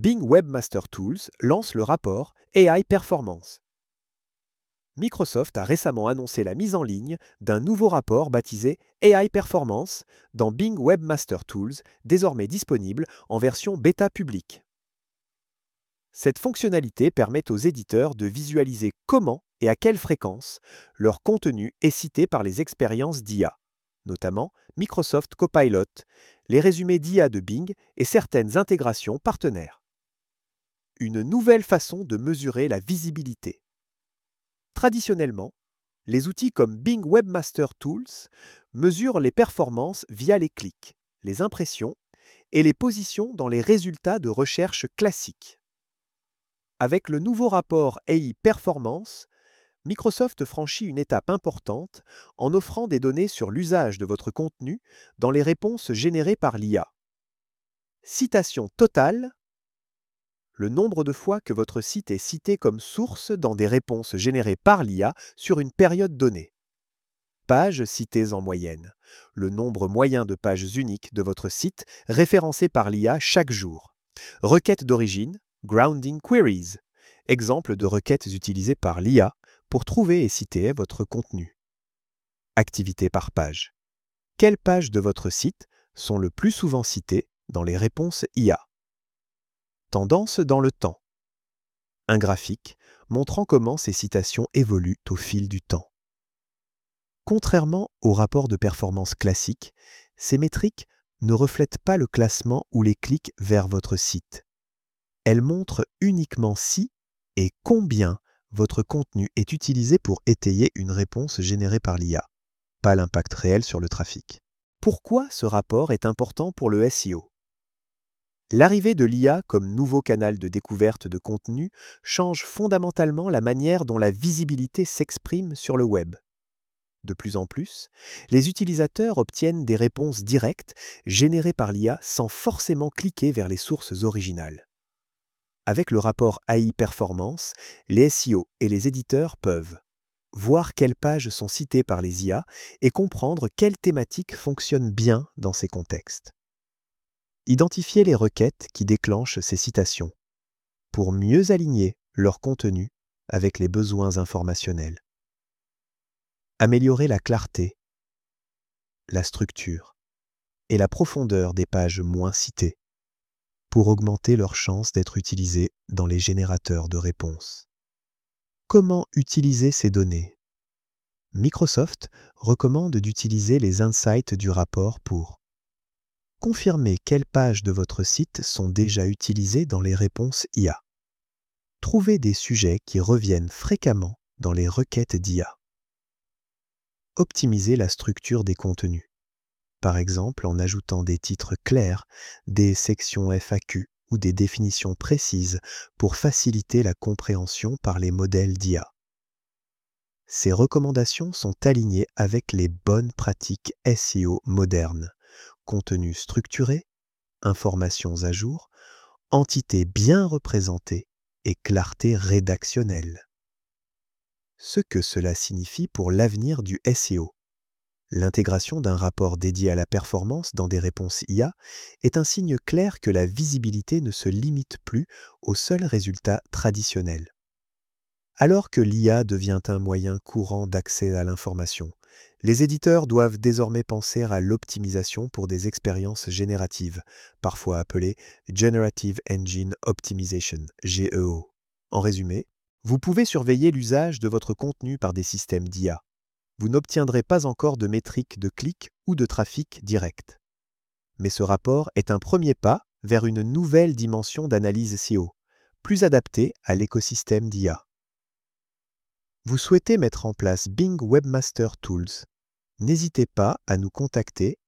Bing Webmaster Tools lance le rapport AI Performance. Microsoft a récemment annoncé la mise en ligne d'un nouveau rapport baptisé AI Performance dans Bing Webmaster Tools, désormais disponible en version bêta publique. Cette fonctionnalité permet aux éditeurs de visualiser comment et à quelle fréquence leur contenu est cité par les expériences d'IA, notamment Microsoft Copilot, les résumés d'IA de Bing et certaines intégrations partenaires. Une nouvelle façon de mesurer la visibilité. Traditionnellement, les outils comme Bing Webmaster Tools mesurent les performances via les clics, les impressions et les positions dans les résultats de recherche classiques. Avec le nouveau rapport AI Performance, Microsoft franchit une étape importante en offrant des données sur l'usage de votre contenu dans les réponses générées par l'IA. Citation totale, le nombre de fois que votre site est cité comme source dans des réponses générées par l'IA sur une période donnée. Pages citées en moyenne, le nombre moyen de pages uniques de votre site référencées par l'IA chaque jour. Requêtes d'origine, grounding queries, exemple de requêtes utilisées par l'IA pour trouver et citer votre contenu. Activités par page. Quelles pages de votre site sont le plus souvent citées dans les réponses IA? Tendance dans le temps. Un graphique montrant comment ces citations évoluent au fil du temps. Contrairement aux rapports de performance classiques, ces métriques ne reflètent pas le classement ou les clics vers votre site. Elles montrent uniquement si et combien votre contenu est utilisé pour étayer une réponse générée par l'IA, pas l'impact réel sur le trafic. Pourquoi ce rapport est important pour le SEO? L'arrivée de l'IA comme nouveau canal de découverte de contenu change fondamentalement la manière dont la visibilité s'exprime sur le web. De plus en plus, les utilisateurs obtiennent des réponses directes générées par l'IA sans forcément cliquer vers les sources originales. Avec le rapport AI Performance, les SEO et les éditeurs peuvent voir quelles pages sont citées par les IA et comprendre quelles thématiques fonctionnent bien dans ces contextes. Identifier les requêtes qui déclenchent ces citations pour mieux aligner leur contenu avec les besoins informationnels. Améliorer la clarté, la structure et la profondeur des pages moins citées pour augmenter leurs chances d'être utilisées dans les générateurs de réponses. Comment utiliser ces données? Microsoft recommande d'utiliser les insights du rapport pour confirmer quelles pages de votre site sont déjà utilisées dans les réponses IA. Trouver des sujets qui reviennent fréquemment dans les requêtes d'IA. Optimiser la structure des contenus, par exemple en ajoutant des titres clairs, des sections FAQ ou des définitions précises pour faciliter la compréhension par les modèles d'IA. Ces recommandations sont alignées avec les bonnes pratiques SEO modernes. Contenu structuré, informations à jour, entités bien représentées et clarté rédactionnelle. Ce que cela signifie pour l'avenir du SEO. L'intégration d'un rapport dédié à la performance dans des réponses IA est un signe clair que la visibilité ne se limite plus aux seuls résultats traditionnels. Alors que l'IA devient un moyen courant d'accès à l'information, les éditeurs doivent désormais penser à l'optimisation pour des expériences génératives, parfois appelées Generative Engine Optimization, GEO. En résumé, vous pouvez surveiller l'usage de votre contenu par des systèmes d'IA. Vous n'obtiendrez pas encore de métriques de clics ou de trafic direct. Mais ce rapport est un premier pas vers une nouvelle dimension d'analyse SEO, plus adaptée à l'écosystème d'IA. Vous souhaitez mettre en place Bing Webmaster Tools? N'hésitez pas à nous contacter